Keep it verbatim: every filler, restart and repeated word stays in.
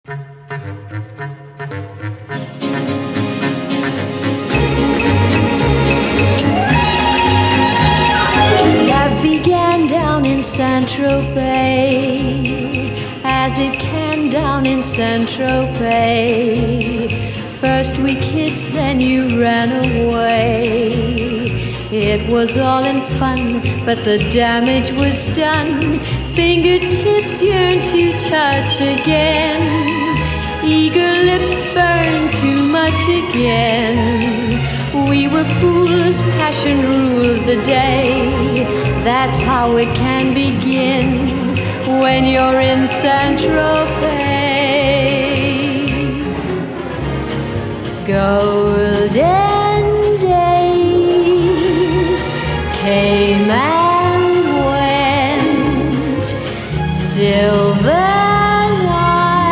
Love began down in Saint-Tropez, as it can down in Saint-Tropez. First we kissed, then you ran away. It was all in fun, but the damage was done. Fingertips yearn to touch again. Eager lips burn too much again. We were fools, passion ruled the day. That's how it can begin when you're in Saint-Tropez. Golden